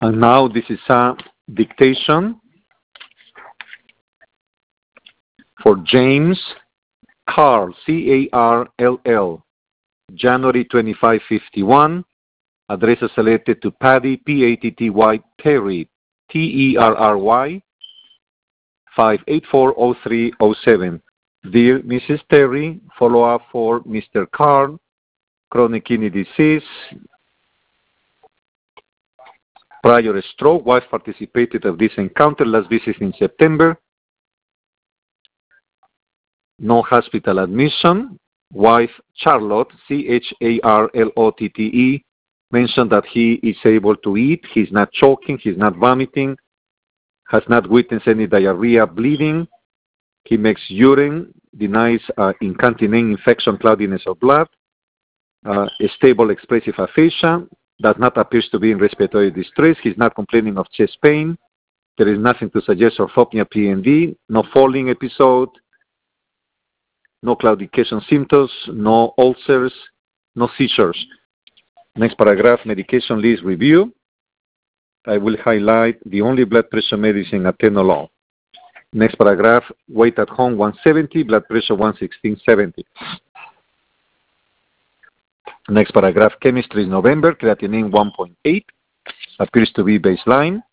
And now this is a dictation for James Carl, C-A-R-L-L, January 2551. Address selected to Patty, P-A-T-T-Y, Terry, T-E-R-R-Y, 5840307. Dear Mrs. Terry, follow-up for Mr. Carl, chronic kidney disease, prior stroke. Wife participated of this encounter last visit in September. No hospital admission. Wife Charlotte, C-H-A-R-L-O-T-T-E, mentioned that he is able to eat, he's not choking, he's not vomiting, has not witnessed any diarrhea, bleeding. He makes urine, denies incontinent infection, cloudiness of blood, a stable expressive aphasia, does not appear to be in respiratory distress. He's not complaining of chest pain. There is nothing to suggest orthopnea PND, no falling episode, no claudication symptoms, no ulcers, no seizures. Next paragraph, medication list review. I will highlight the only blood pressure medicine, atenolol. Next paragraph, weight at home 170, blood pressure 116/70. Next paragraph, chemistry is November, creatinine 1.8, appears to be baseline.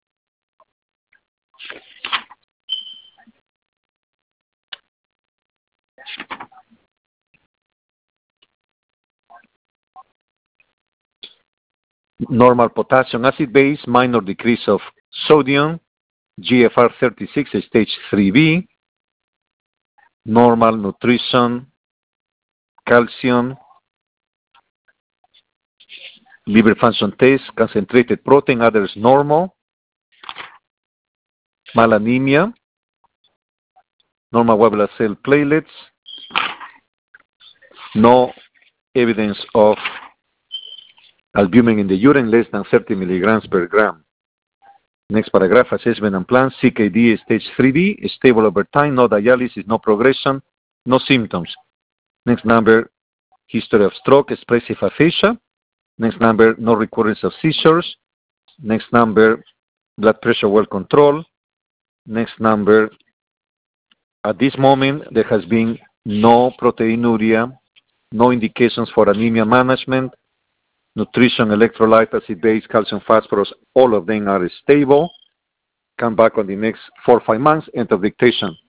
Normal potassium acid base, minor decrease of sodium, GFR 36, stage 3B, normal nutrition, calcium, liver function test, concentrated protein, others normal, malanemia, normal white blood cell platelets, no evidence of albumin in the urine less than 30 milligrams per gram. Next paragraph, assessment and plan, CKD stage 3B, stable over time, no dialysis, no progression, no symptoms. Next number, history of stroke, expressive aphasia. Next number, no recurrence of seizures. Next number, blood pressure well controlled. Next number, at this moment, there has been no proteinuria, no indications for anemia management. Nutrition, electrolyte, acid base, calcium, phosphorus, all of them are stable. Come back on the next 4 or 5 months, end of dictation.